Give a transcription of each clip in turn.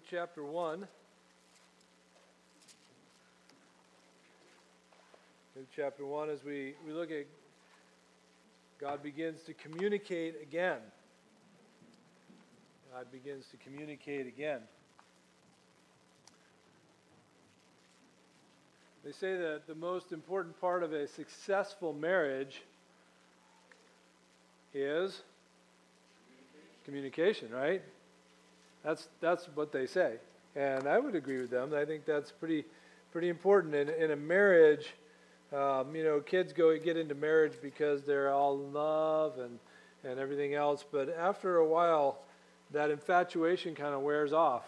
Luke chapter 1. Luke chapter 1, as we look at God begins to communicate again. God begins to communicate again. They say that the most important part of a successful marriage is communication, right? That's what they say, and I would agree with them. I think that's pretty important in a marriage. Kids get into marriage because they're all in love and everything else, but after a while, that infatuation kind of wears off.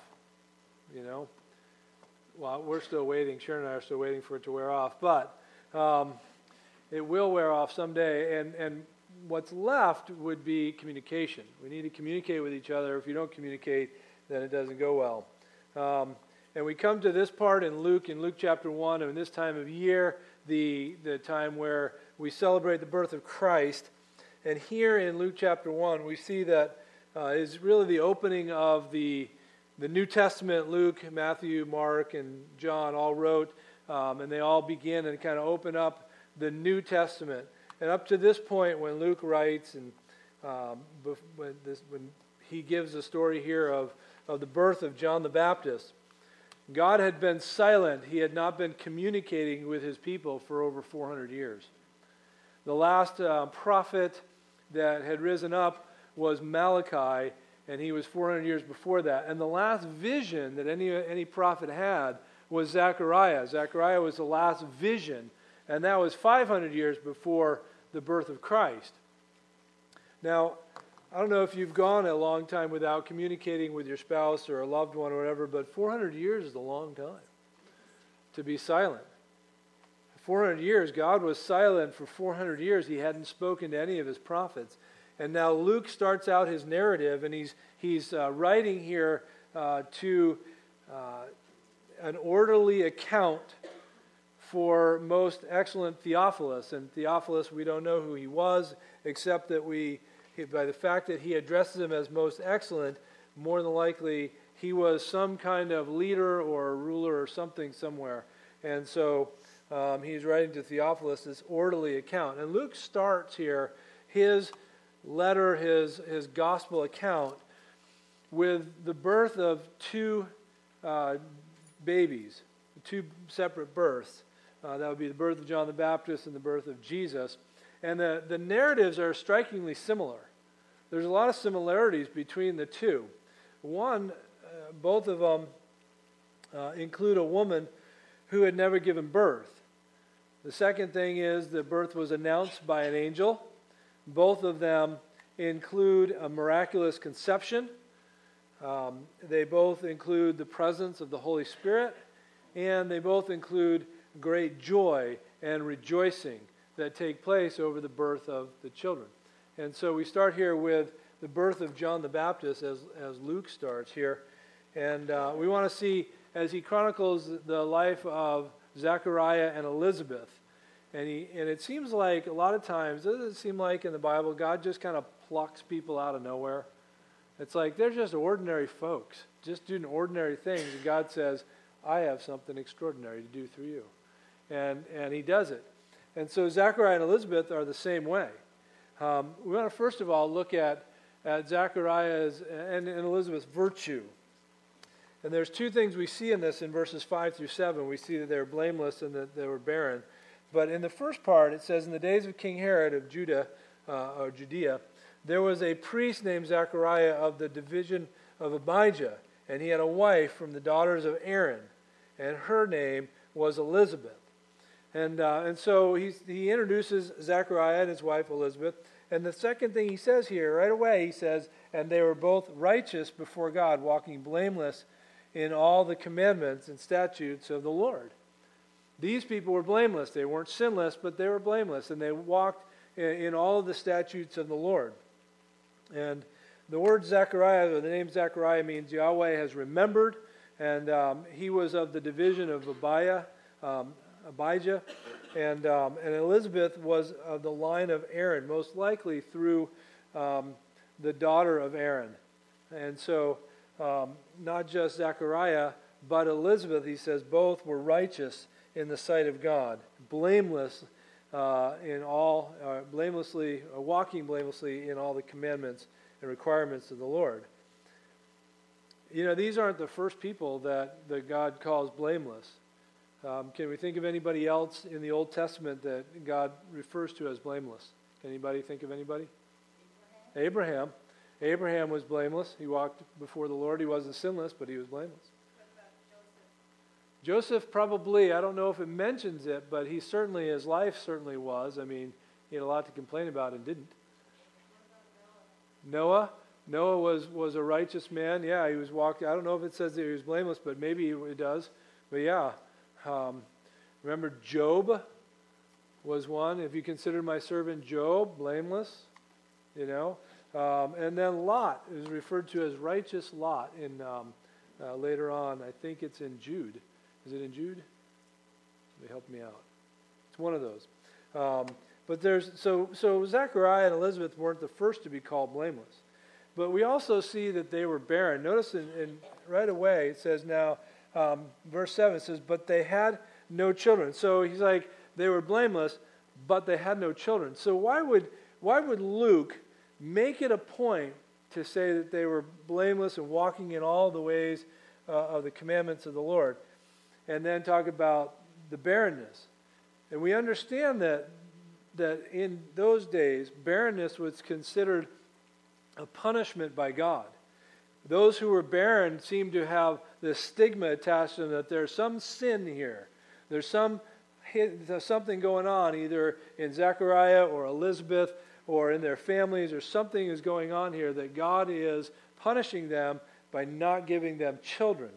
Well, we're still waiting. Sharon and I are still waiting for it to wear off, but it will wear off someday. And what's left would be communication. We need to communicate with each other. If you don't communicate, then it doesn't go well. And we come to this part in Luke chapter 1, and this time of year, the time where we celebrate the birth of Christ. And here in Luke chapter 1, we see that is really the opening of the New Testament. Luke, Matthew, Mark, and John all wrote, and they all begin and kind of open up the New Testament. And up to this point, when Luke writes, and when he gives the story here of the birth of John the Baptist, God had been silent. He had not been communicating with his people for over 400 years. The last prophet that had risen up was Malachi, and he was 400 years before that. And the last vision that any prophet had was Zechariah. Zechariah was the last vision, and that was 500 years before the birth of Christ. Now, I don't know if you've gone a long time without communicating with your spouse or a loved one or whatever, but 400 years is a long time to be silent. 400 years, God was silent for 400 years. He hadn't spoken to any of his prophets. And now Luke starts out his narrative, and he's writing here to an orderly account for most excellent Theophilus. And Theophilus, we don't know who he was, except that by the fact that he addresses him as most excellent, more than likely he was some kind of leader or a ruler or something somewhere. And so he's writing to Theophilus this orderly account. And Luke starts here his letter, his gospel account, with the birth of two babies, two separate births. That would be the birth of John the Baptist and the birth of Jesus. And the narratives are strikingly similar. There's a lot of similarities between the two. One, both of them include a woman who had never given birth. The second thing is the birth was announced by an angel. Both of them include a miraculous conception. They both include the presence of the Holy Spirit. And they both include great joy and rejoicing that take place over the birth of the children. And so we start here with the birth of John the Baptist as Luke starts here. And we want to see, as he chronicles the life of Zechariah and Elizabeth, and it seems like a lot of times, doesn't it seem like in the Bible, God just kind of plucks people out of nowhere? It's like they're just ordinary folks, just doing ordinary things, and God says, I have something extraordinary to do through you. And he does it. And so Zechariah and Elizabeth are the same way. We want to first of all look at Zechariah's and Elizabeth's virtue. And there's two things we see in this in verses 5 through 7. We see that they were blameless and that they were barren. But in the first part, it says, in the days of King Herod of Judea, there was a priest named Zechariah of the division of Abijah, and he had a wife from the daughters of Aaron, and her name was Elizabeth. And so he introduces Zechariah and his wife Elizabeth. And the second thing he says here, right away, he says, and they were both righteous before God, walking blameless in all the commandments and statutes of the Lord. These people were blameless. They weren't sinless, but they were blameless. And they walked in all of the statutes of the Lord. And the word Zechariah, or the name Zechariah, means Yahweh has remembered. And he was of the division of Abijah, and Elizabeth was of the line of Aaron, most likely through the daughter of Aaron. And so not just Zechariah, but Elizabeth, he says, both were righteous in the sight of God, blameless walking blamelessly in all the commandments and requirements of the Lord. These aren't the first people that God calls blameless. Can we think of anybody else in the Old Testament that God refers to as blameless? Can anybody think of anybody? Abraham. Abraham was blameless. He walked before the Lord. He wasn't sinless, but he was blameless. What about Joseph? Joseph probably, I don't know if it mentions it, but his life certainly was. He had a lot to complain about and didn't. Noah was a righteous man. Yeah, he was walking. I don't know if it says that he was blameless, but maybe it does. But yeah, remember Job was one. If you consider my servant Job blameless, and then Lot is referred to as righteous Lot in later on. I think it's in Jude. Is it in Jude? Somebody help me out. It's one of those. But so Zechariah and Elizabeth weren't the first to be called blameless. But we also see that they were barren. Notice in right away it says now, verse 7 says, but they had no children. So he's like, they were blameless, but they had no children. So why would Luke make it a point to say that they were blameless and walking in all the ways of the commandments of the Lord, and then talk about the barrenness? And we understand that in those days, barrenness was considered a punishment by God. Those who were barren seemed to have this stigma attached to them that there's some sin here. There's something going on, either in Zechariah or Elizabeth or in their families, or something is going on here that God is punishing them by not giving them children.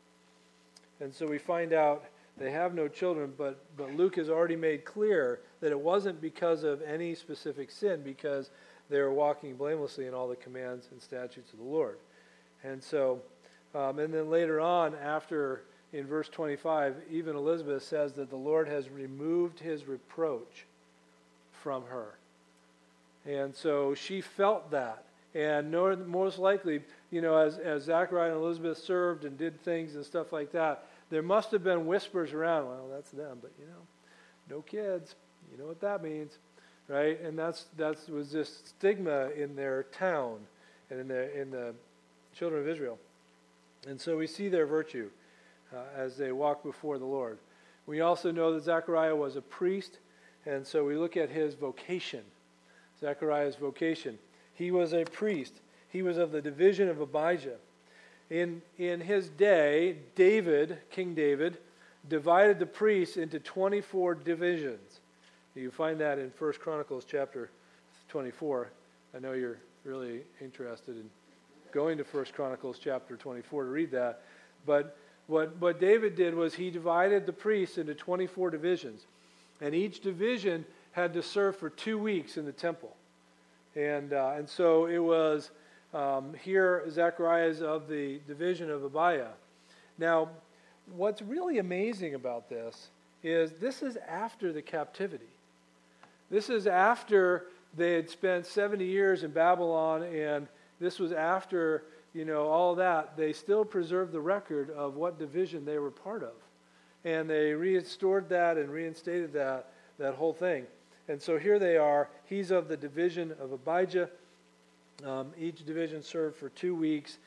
And so we find out they have no children, but Luke has already made clear that it wasn't because of any specific sin, because they were walking blamelessly in all the commands and statutes of the Lord. And so, and then later on, after in verse 25, even Elizabeth says that the Lord has removed his reproach from her. And so she felt that. And most likely, as Zechariah and Elizabeth served and did things and stuff like that, there must have been whispers around, well, that's them, but no kids. You know what that means, right? And that was this stigma in their town and in the children of Israel. And so we see their virtue as they walk before the Lord. We also know that Zechariah was a priest, and so we look at his vocation. Zechariah's vocation. He was a priest. He was of the division of Abijah. In his day, King David, divided the priests into 24 divisions. You find that in 1 Chronicles chapter 24. I know you're really interested in going to 1 Chronicles chapter 24 to read that. But what David did was he divided the priests into 24 divisions. And each division had to serve for 2 weeks in the temple. And so it was here Zechariah is of the division of Abijah. Now, what's really amazing about this is after the captivity. This is after they had spent 70 years in Babylon, and this was after, all that. They still preserved the record of what division they were part of. And they restored that and reinstated that whole thing. And so here they are. He's of the division of Abijah. Each division served for 2 weeks.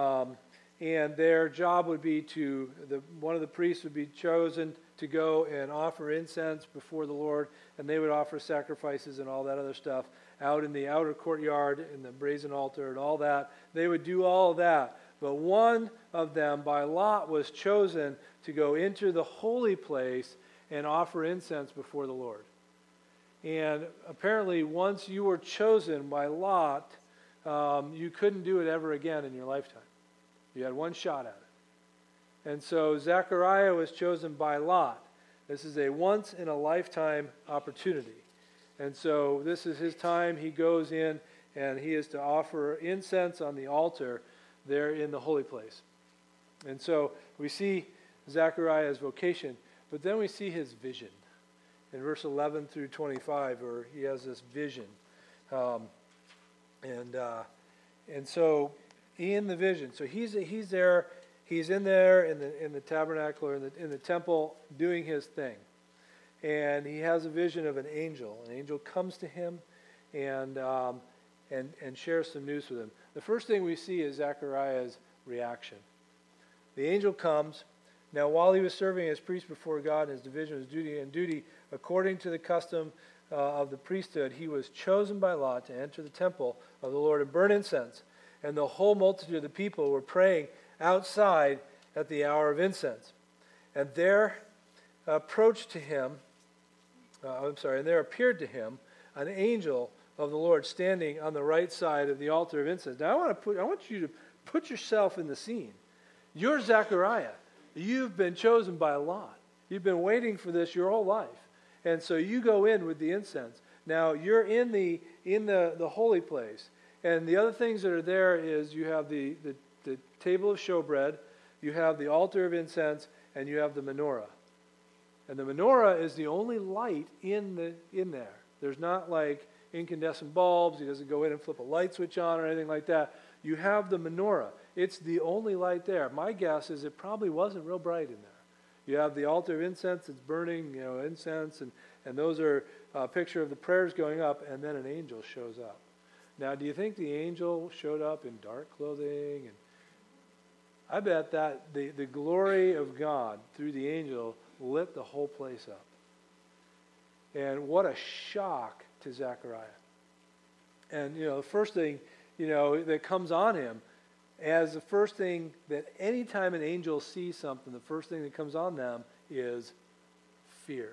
And their job would be one of the priests would be chosen to go and offer incense before the Lord. And they would offer sacrifices and all that other stuff out in the outer courtyard, in the brazen altar and all that. They would do all of that. But one of them, by lot, was chosen to go into the holy place and offer incense before the Lord. And apparently, once you were chosen by lot, you couldn't do it ever again in your lifetime. You had one shot at it. And so Zechariah was chosen by lot. This is a once-in-a-lifetime opportunity. And so this is his time. He goes in, and he is to offer incense on the altar there in the holy place. And so we see Zechariah's vocation, but then we see his vision. In verse 11 through 25, where he has this vision. And so In the vision. So he's there. He's in there in the tabernacle or in the temple doing his thing. And he has a vision of an angel. An angel comes to him and shares some news with him. The first thing we see is Zechariah's reaction. The angel comes. Now, while he was serving as priest before God in his division of his duty, according to the custom of the priesthood, he was chosen by lot to enter the temple of the Lord and burn incense. And the whole multitude of the people were praying outside at the hour of incense. And there appeared to him an angel of the Lord standing on the right side of the altar of incense. Now I want you to put yourself in the scene. You're Zechariah. You've been chosen by lot. You've been waiting for this your whole life. And so you go in with the incense. Now you're in the holy place. And the other things that are there is you have the table of showbread, you have the altar of incense, and you have the menorah. And the menorah is the only light in there. There's not like incandescent bulbs. He doesn't go in and flip a light switch on or anything like that. You have the menorah. It's the only light there. My guess is it probably wasn't real bright in there. You have the altar of incense. It's burning, incense, and those are a picture of the prayers going up, and then an angel shows up. Now, do you think the angel showed up in dark clothing? And I bet that the glory of God through the angel lit the whole place up. And what a shock to Zechariah. And, the first thing, that comes on him, as the first thing that any time an angel sees something, the first thing that comes on them is fear.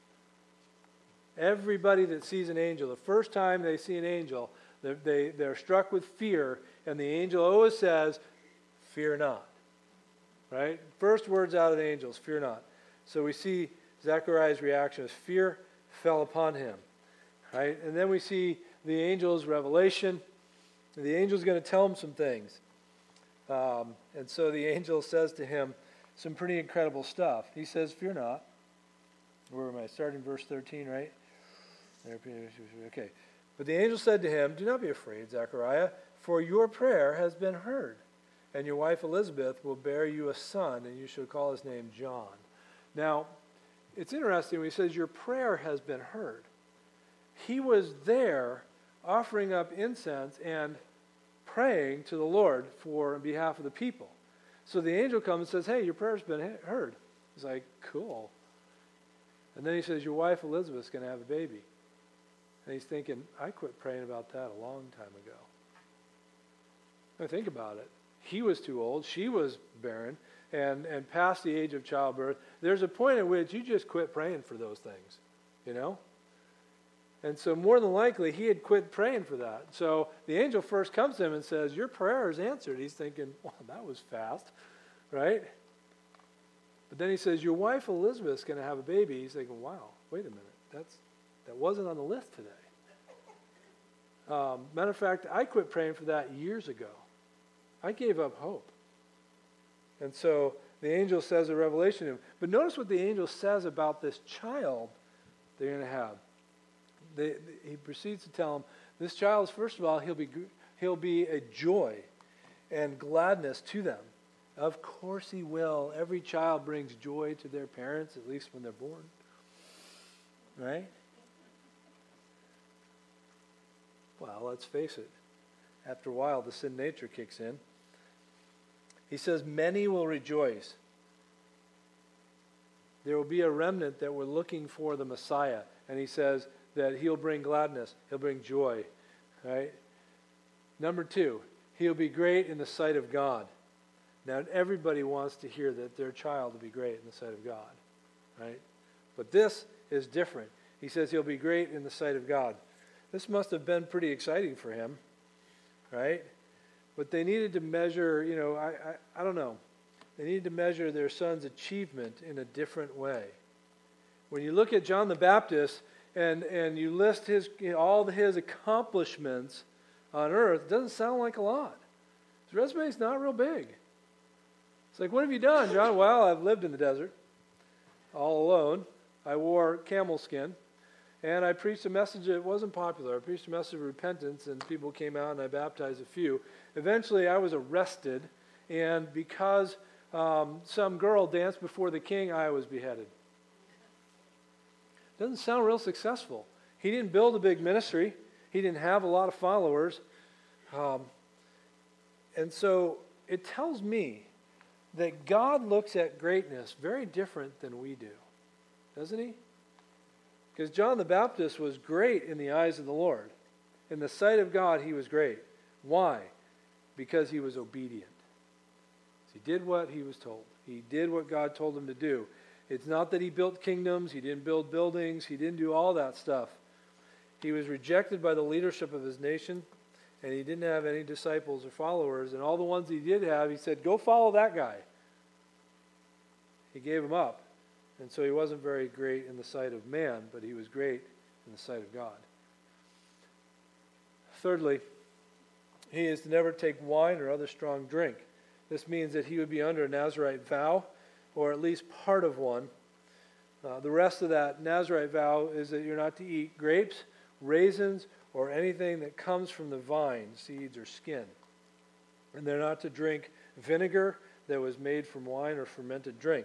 Everybody that sees an angel, the first time they see an angel, they're struck with fear, and the angel always says, "Fear not." Right? First words out of the angels, "Fear not." So we see Zechariah's reaction as fear fell upon him. Right? And then we see the angel's revelation. The angel's going to tell him some things. And so the angel says to him some pretty incredible stuff. He says, "Fear not." Where am I? Starting verse 13, right? Okay. But the angel said to him, "Do not be afraid, Zechariah, for your prayer has been heard. And your wife Elizabeth will bear you a son, and you shall call his name John." Now, it's interesting when he says your prayer has been heard. He was there offering up incense and praying to the Lord on behalf of the people. So the angel comes and says, "Hey, your prayer's been heard." He's like, "Cool." And then he says, "Your wife Elizabeth's going to have a baby." And he's thinking, I quit praying about that a long time ago. Now think about it. He was too old. She was barren and past the age of childbirth. There's a point at which you just quit praying for those things, And so more than likely, he had quit praying for that. So the angel first comes to him and says, "Your prayer is answered." He's thinking, "Wow, that was fast," right? But then he says, "Your wife Elizabeth's going to have a baby." He's thinking, "Wow, wait a minute. That wasn't on the list today." Matter of fact, I quit praying for that years ago. I gave up hope. And so the angel says a revelation to him. But notice what the angel says about this child they're going to have. He proceeds to tell him, this child, first of all, he'll be a joy and gladness to them. Of course he will. Every child brings joy to their parents, at least when they're born. Right? Well, let's face it. After a while, the sin nature kicks in. He says, many will rejoice. There will be a remnant that were looking for the Messiah. And he says that he'll bring gladness. He'll bring joy. Right? Number 2, he'll be great in the sight of God. Now, everybody wants to hear that their child will be great in the sight of God. Right? But this is different. He says he'll be great in the sight of God. This must have been pretty exciting for him. Right? But they needed to measure, I don't know. They needed to measure their son's achievement in a different way. When you look at John the Baptist and you list all his accomplishments on earth, it doesn't sound like a lot. His resume's not real big. It's like, what have you done, John? Well, I've lived in the desert all alone. I wore camel skin. And I preached a message that wasn't popular. I preached a message of repentance, and people came out, and I baptized a few. Eventually, I was arrested, and because some girl danced before the king, I was beheaded. Doesn't sound real successful. He didn't build a big ministry. He didn't have a lot of followers. And so it tells me that God looks at greatness very different than we do. Doesn't he? Because John the Baptist was great in the eyes of the Lord. In the sight of God, he was great. Why? Because he was obedient. He did what he was told. He did what God told him to do. It's not that he built kingdoms, he didn't build buildings, he didn't do all that stuff. He was rejected by the leadership of his nation, and he didn't have any disciples or followers. And all the ones he did have, he said, go follow that guy. He gave them up. And so he wasn't very great in the sight of man, but he was great in the sight of God. Thirdly, he is to never take wine or other strong drink. This means that he would be under a Nazirite vow, or at least part of one. The rest of that Nazirite vow is that you're not to eat grapes, raisins, or anything that comes from the vine, seeds or skin. And they're not to drink vinegar that was made from wine or fermented drink.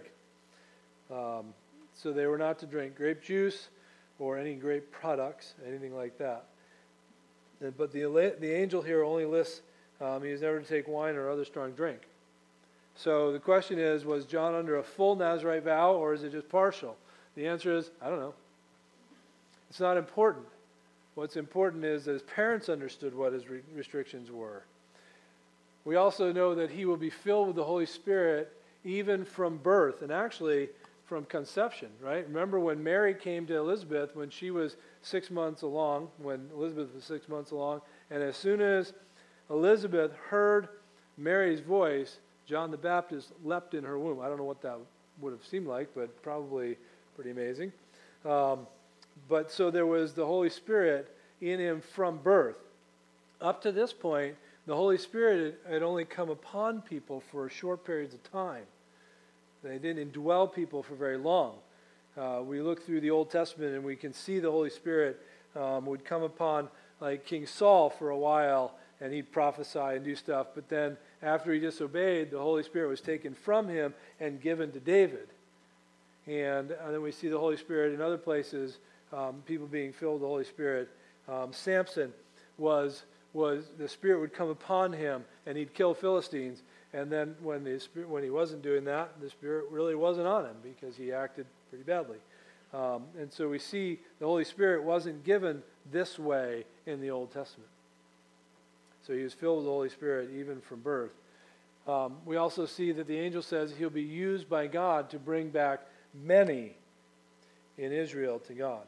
So they were not to drink grape juice or any grape products, anything like that. But the angel here only lists he is never to take wine or other strong drink. So the question is, was John under a full Nazirite vow, or is it just partial? The answer is, I don't know. It's not important. What's important is that his parents understood what his restrictions were. We also know that he will be filled with the Holy Spirit even from birth, and actually from conception, right? Remember when Mary came to Elizabeth when she was 6 months along, when Elizabeth was 6 months along, and as soon as Elizabeth heard Mary's voice, John the Baptist leapt in her womb. I don't know what that would have seemed like, but probably pretty amazing. But so there was the Holy Spirit in him from birth. Up to this point, the Holy Spirit had only come upon people for short periods of time. They didn't indwell people for very long. We look through the Old Testament and we can see the Holy Spirit would come upon like King Saul for a while, and he'd prophesy and do stuff. But then after he disobeyed, the Holy Spirit was taken from him and given to David. And then we see the Holy Spirit in other places, people being filled with the Holy Spirit. Samson was the Spirit would come upon him and he'd kill Philistines. And then when he wasn't doing that, the Spirit really wasn't on him because he acted pretty badly. And so we see the Holy Spirit wasn't given this way in the Old Testament. So he was filled with the Holy Spirit even from birth. We also see that the angel says he'll be used by God to bring back many in Israel to God.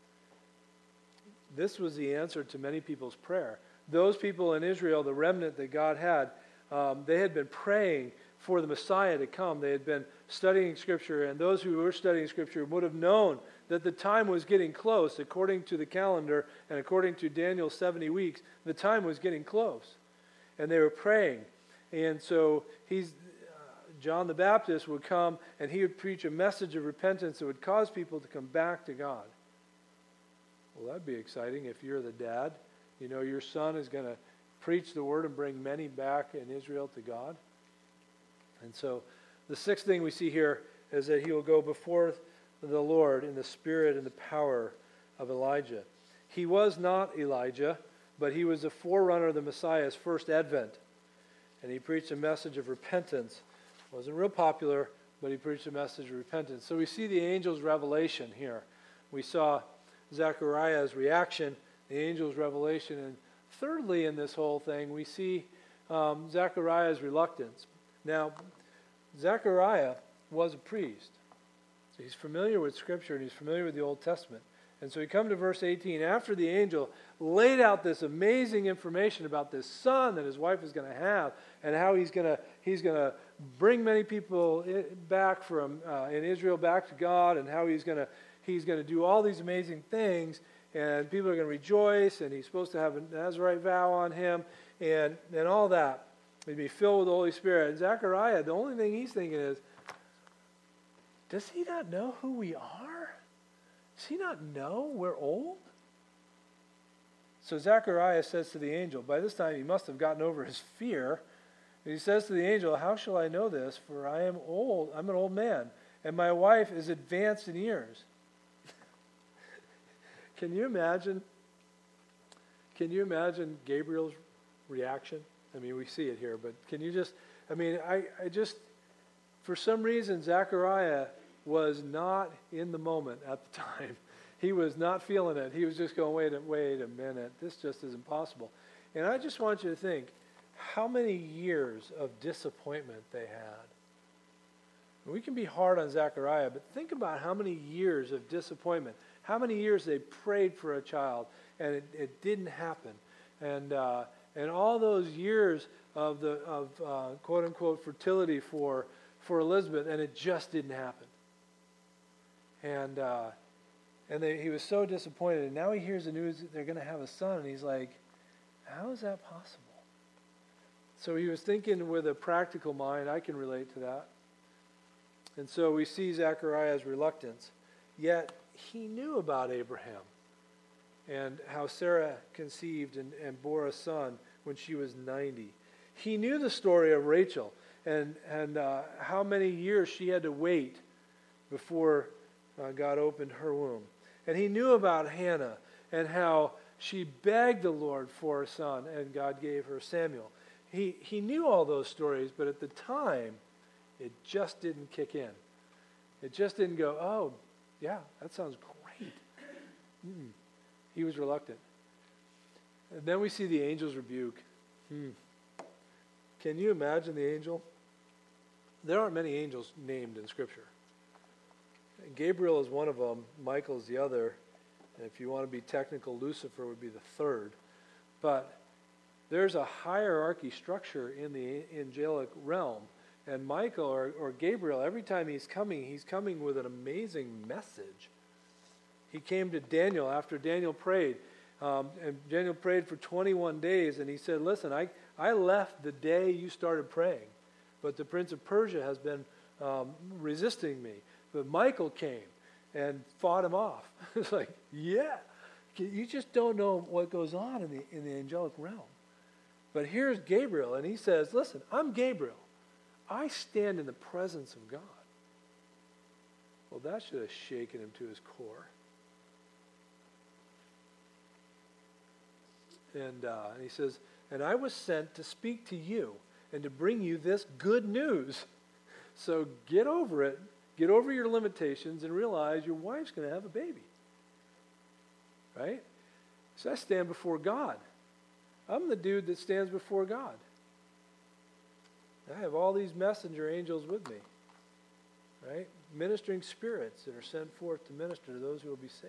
This was the answer to many people's prayer. Those people in Israel, the remnant that God had, they had been praying for the Messiah to come. They had been studying Scripture, and those who were studying Scripture would have known that the time was getting close. According to the calendar and according to Daniel's 70 weeks, the time was getting close. And they were praying. And so John the Baptist would come and he would preach a message of repentance that would cause people to come back to God. Well, that'd be exciting if you're the dad. You know your son is going to preach the word and bring many back in Israel to God. And so the sixth thing we see here is that he will go before the Lord in the spirit and the power of Elijah. He was not Elijah, but he was the forerunner of the Messiah's first advent. And he preached a message of repentance. Wasn't real popular, but he preached a message of repentance. So we see the angel's revelation here. We saw Zechariah's reaction, the angel's revelation. And thirdly, in this whole thing, we see Zechariah's reluctance. Now, Zechariah was a priest. So he's familiar with Scripture and he's familiar with the Old Testament. And so we come to verse 18. After the angel laid out this amazing information about this son that his wife is going to have and how he's going to bring many people back from in Israel back to God, and how he's going to do all these amazing things, and people are going to rejoice, and he's supposed to have a Nazirite vow on him, and all that. He'd be filled with the Holy Spirit. And Zechariah, the only thing he's thinking is, does he not know who we are? Does he not know we're old? So Zechariah says to the angel, by this time he must have gotten over his fear. And he says to the angel, how shall I know this? For I am old. I'm an old man, and my wife is advanced in years. Can you imagine Gabriel's reaction? I mean, we see it here, but can you just, for some reason, Zechariah was not in the moment at the time. He was not feeling it. He was just going, wait a minute, this just isn't possible. And I just want you to think how many years of disappointment they had. We can be hard on Zechariah, but think about how many years of disappointment, how many years they prayed for a child, and it didn't happen. And all those years of quote-unquote fertility for Elizabeth, and it just didn't happen. And he was so disappointed. And now he hears the news that they're going to have a son, and he's like, how is that possible? So he was thinking with a practical mind. I can relate to that. And so we see Zechariah's reluctance. Yet he knew about Abraham and how Sarah conceived and bore a son when she was 90. He knew the story of Rachel and how many years she had to wait before God opened her womb. And he knew about Hannah and how she begged the Lord for a son and God gave her Samuel. He knew all those stories, but at the time, it just didn't kick in. It just didn't go, oh, yeah, that sounds great. He was reluctant. And then we see the angel's rebuke. Can you imagine the angel? There aren't many angels named in Scripture. Gabriel is one of them. Michael is the other. And if you want to be technical, Lucifer would be the third. But there's a hierarchy structure in the angelic realm. And Michael or Gabriel, every time he's coming with an amazing message. He came to Daniel after Daniel prayed. And Daniel prayed for 21 days. And he said, listen, I left the day you started praying. But the prince of Persia has been resisting me. But Michael came and fought him off. It's like, yeah, you just don't know what goes on in the angelic realm. But here's Gabriel, and he says, listen, I'm Gabriel. I stand in the presence of God. Well, that should have shaken him to his core. And he says, and I was sent to speak to you and to bring you this good news. So get over it. Get over your limitations and realize your wife's going to have a baby. Right? So I stand before God. I'm the dude that stands before God. I have all these messenger angels with me. Right? Ministering spirits that are sent forth to minister to those who will be saved.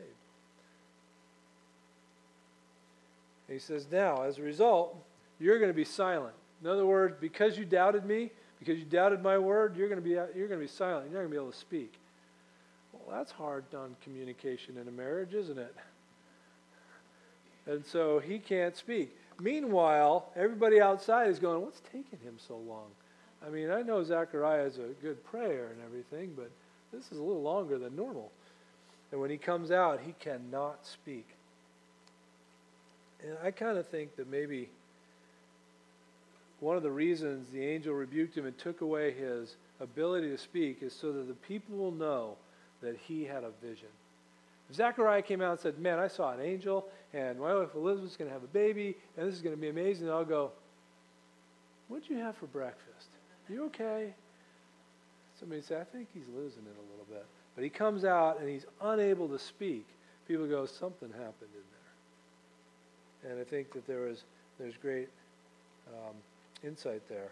And he says, now, as a result, you're going to be silent. In other words, because you doubted me, because you doubted my word, you're going to be silent. You're not going to be able to speak. Well, that's hard on communication in a marriage, isn't it? And so he can't speak. Meanwhile, everybody outside is going, what's taking him so long? I mean, I know Zechariah is a good prayer and everything, but this is a little longer than normal. And when he comes out, he cannot speak. And I kind of think that maybe one of the reasons the angel rebuked him and took away his ability to speak is so that the people will know that he had a vision. If Zechariah came out and said, man, I saw an angel, and my wife Elizabeth's going to have a baby, and this is going to be amazing, and I'll go, what'd you have for breakfast? You okay? Somebody say, I think he's losing it a little bit. But he comes out, and he's unable to speak. People go, something happened in there. And I think that there's great insight there.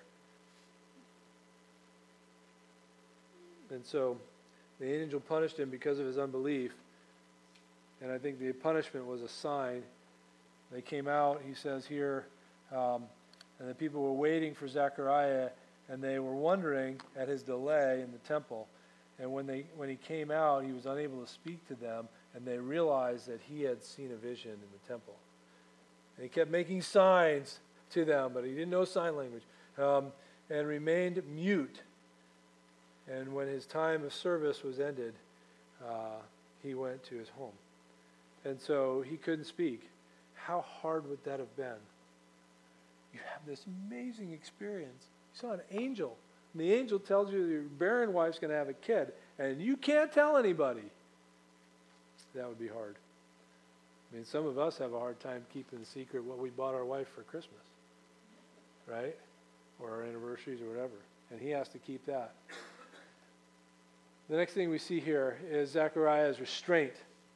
And so the angel punished him because of his unbelief. And I think the punishment was a sign. They came out, he says here, and the people were waiting for Zechariah, and they were wondering at his delay in the temple. And when he came out, he was unable to speak to them, and they realized that he had seen a vision in the temple. And he kept making signs to them, but he didn't know sign language, and remained mute. And when his time of service was ended, he went to his home. And so he couldn't speak. How hard would that have been? You have this amazing experience. You saw an angel. And the angel tells you your barren wife's going to have a kid. And you can't tell anybody. That would be hard. I mean, some of us have a hard time keeping the secret what we bought our wife for Christmas. Right? Or our anniversaries or whatever. And he has to keep that. The next thing we see here is Zechariah's restraint.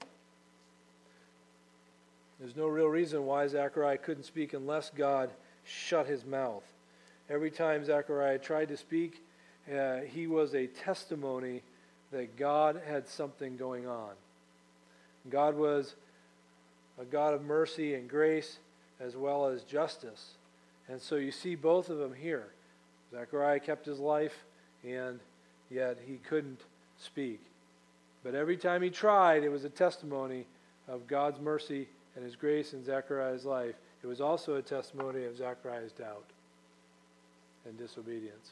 There's no real reason why Zechariah couldn't speak unless God shut his mouth. Every time Zechariah tried to speak, he was a testimony that God had something going on. God was a God of mercy and grace as well as justice. And so you see both of them here. Zechariah kept his life, and yet he couldn't speak. But every time he tried, it was a testimony of God's mercy and his grace in Zechariah's life. It was also a testimony of Zechariah's doubt and disobedience.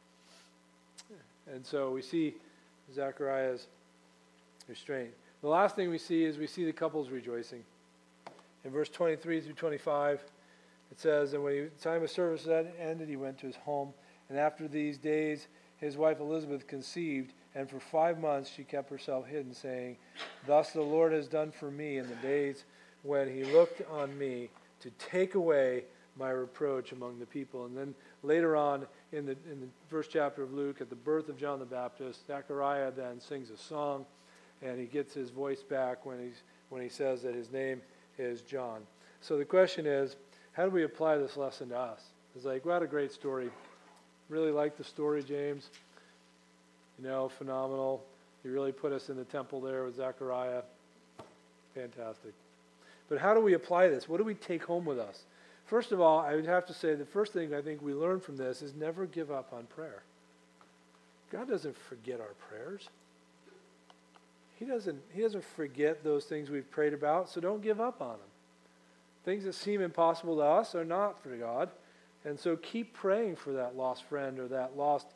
And so we see Zechariah's restraint. The last thing we see is we see the couples rejoicing. In verse 23 through 25, it says, "And when the time of service ended, he went to his home. And after these days, his wife Elizabeth conceived, and for 5 months she kept herself hidden, saying, 'Thus the Lord has done for me in the days when he looked on me to take away my reproach among the people.'" And then later on in the first chapter of Luke, at the birth of John the Baptist, Zechariah then sings a song, and he gets his voice back when he says that his name is John. So the question is, how do we apply this lesson to us? It's like, what a great story. Really like the story, James. Phenomenal. You really put us in the temple there with Zechariah. Fantastic. But how do we apply this? What do we take home with us? First of all, I would have to say the first thing I think we learn from this is never give up on prayer. God doesn't forget our prayers. He doesn't forget those things we've prayed about, so don't give up on them. Things that seem impossible to us are not for God. And so keep praying for that lost friend or that lost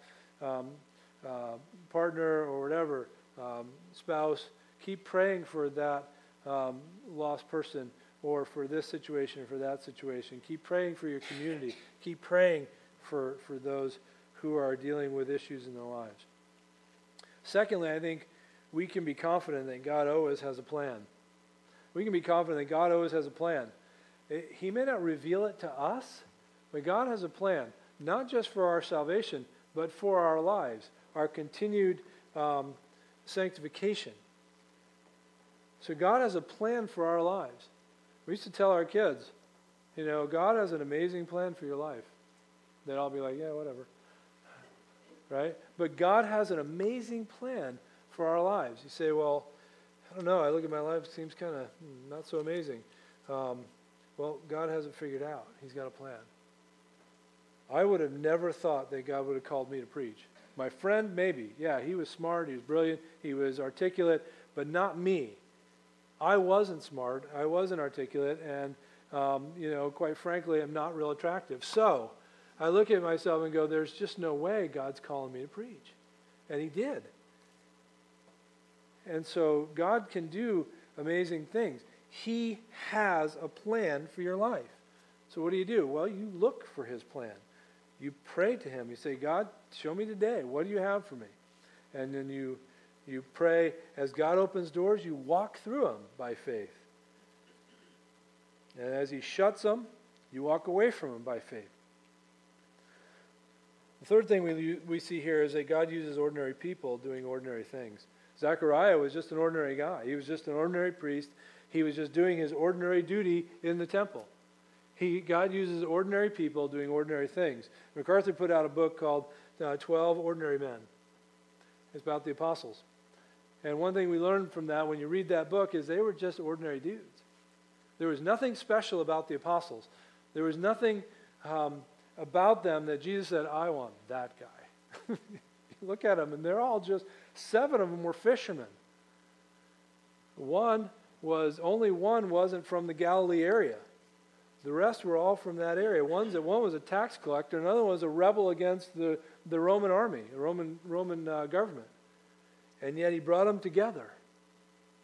partner or whatever, spouse. Keep praying for that lost person or for this situation or for that situation. Keep praying for your community. Keep praying for those who are dealing with issues in their lives. Secondly, I think we can be confident that God always has a plan. We can be confident that God always has a plan. He may not reveal it to us, but God has a plan, not just for our salvation, but for our lives, our continued sanctification. So God has a plan for our lives. We used to tell our kids, God has an amazing plan for your life. They'd all be like, yeah, whatever. Right? But God has an amazing plan for our lives. You say, well, I don't know. I look at my life, it seems kind of not so amazing. Well, God has it figured out. He's got a plan. I would have never thought that God would have called me to preach. My friend, maybe. Yeah, he was smart. He was brilliant. He was articulate, but not me. I wasn't smart. I wasn't articulate, and, quite frankly, I'm not real attractive. So I look at myself and go, there's just no way God's calling me to preach. And he did. And so God can do amazing things. He has a plan for your life. So what do? Well, you look for his plan. You pray to him. You say, God, show me today. What do you have for me? And then you pray. As God opens doors, you walk through them by faith. And as he shuts them, you walk away from them by faith. The third thing we see here is that God uses ordinary people doing ordinary things. Zechariah was just an ordinary guy. He was just an ordinary priest. He was just doing his ordinary duty in the temple. God uses ordinary people doing ordinary things. MacArthur put out a book called 12 Ordinary Men. It's about the apostles. And one thing we learned from that when you read that book is they were just ordinary dudes. There was nothing special about the apostles. There was nothing about them that Jesus said, I want that guy. Look at them, and they're all just, 7 of them were fishermen. Only one wasn't from the Galilee area. The rest were all from that area. One was a tax collector, another one was a rebel against the Roman army, the Roman government. And yet he brought them together.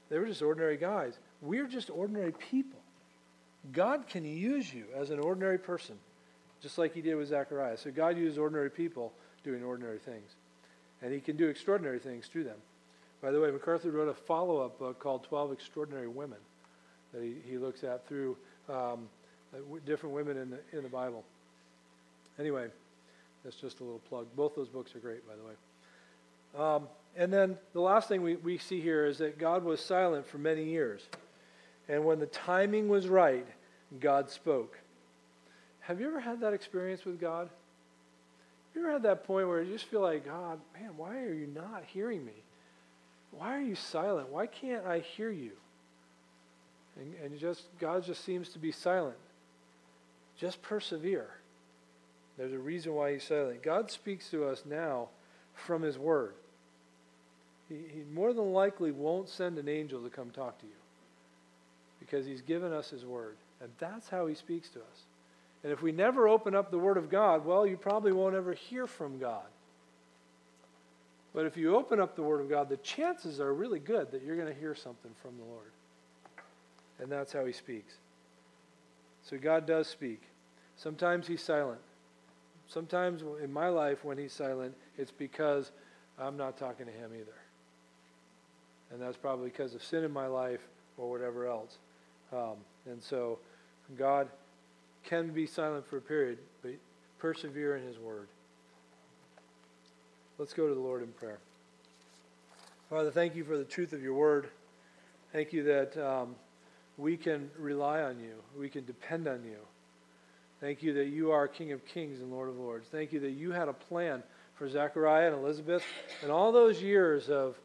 They were just ordinary guys. We're just ordinary people. God can use you as an ordinary person, just like he did with Zechariah. So God used ordinary people doing ordinary things. And he can do extraordinary things through them. By the way, MacArthur wrote a follow-up book called 12 Extraordinary Women that he looks at through different women in the Bible. Anyway, that's just a little plug. Both those books are great, by the way. And then the last thing we see here is that God was silent for many years. And when the timing was right, God spoke. Have you ever had that experience with God? Have you ever had that point where you just feel like, God, man, why are you not hearing me? Why are you silent? Why can't I hear you? And God just seems to be silent. Just persevere. There's a reason why he's silent. God speaks to us now from his word. He more than likely won't send an angel to come talk to you because he's given us his word. And that's how he speaks to us. And if we never open up the word of God, well, you probably won't ever hear from God. But if you open up the word of God, the chances are really good that you're going to hear something from the Lord. And that's how he speaks. So God does speak. Sometimes he's silent. Sometimes in my life when he's silent, it's because I'm not talking to him either. And that's probably because of sin in my life or whatever else. And so God can be silent for a period, but persevere in his word. Let's go to the Lord in prayer. Father, thank you for the truth of your word. Thank you that we can rely on you. We can depend on you. Thank you that you are King of Kings and Lord of Lords. Thank you that you had a plan for Zechariah and Elizabeth and all those years of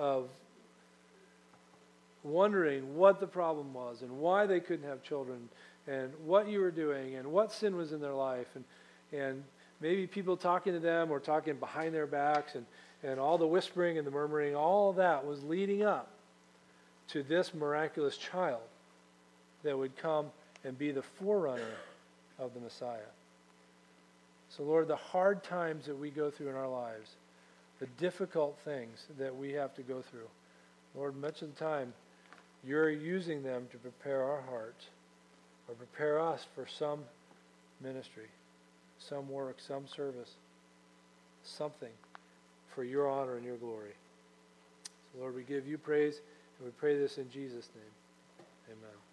wondering what the problem was and why they couldn't have children and what you were doing and what sin was in their life and maybe people talking to them or talking behind their backs and all the whispering and the murmuring, all of that was leading up to this miraculous child that would come and be the forerunner of the Messiah. So Lord, the hard times that we go through in our lives, the difficult things that we have to go through, Lord, much of the time, you're using them to prepare our hearts or prepare us for some ministry, some work, some service, something for your honor and your glory. So Lord, we give you praise and we pray this in Jesus' name. Amen.